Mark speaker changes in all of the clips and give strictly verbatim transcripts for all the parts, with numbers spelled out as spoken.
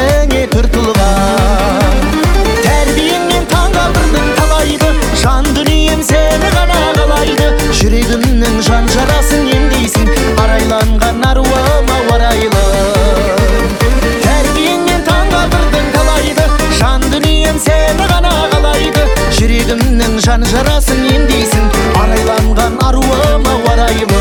Speaker 1: сезіміңе түртілған. Тәрбиеңнен таң қалдырдың талайды, жан дүнием сені ғана қалайды. Жүрегімнің жан жарасын емдейсің, арайланған аруыма орайлы. Тәрбиеңнен таң қалдырдың талайды, жан дүнием сені ғана қалайды. Жүрегімнің жан жарасын емдейсің, арайланған аруыма орайлы.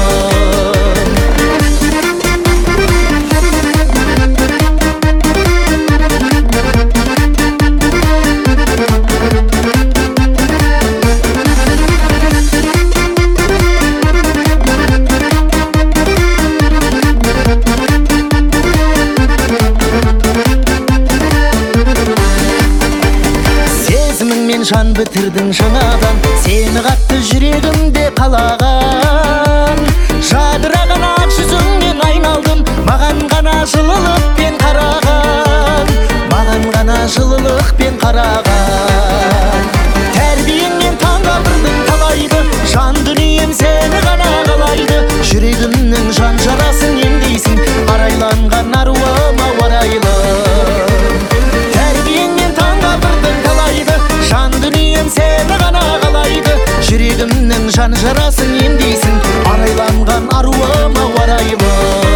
Speaker 1: Сезіміңмен жан бітірдің жаңадан, сені қатты жүрегімде қалаған. Жадыраған ақ жүзіңнен айналдым, маған ғана жылылықпен қараған, маған ғана жылылықпен қараған. Тәрбиеңнен таң қалдырдың талайды, жан дүнием сені ғана қалайды. Жүрегімнің жан жарасын емдейсің, арайланған аруыма орайлы. Тәрбиеңнен таң қалдырдың талайды, жан дүнием сені ғана қалайды. Жүрегімнің жан жарасын емдейсің, арайланған аруыма орайлы.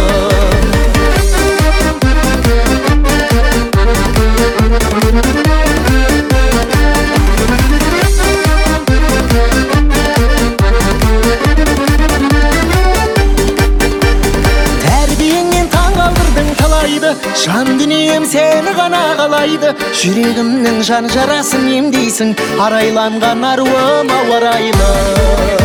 Speaker 1: Тәрбиеңнен таң қалдырдың талайды, жан дүнием сені ғана қалайды. Жүрегімнің жан жарасын емдейсің, арайланған аруыма орайлы.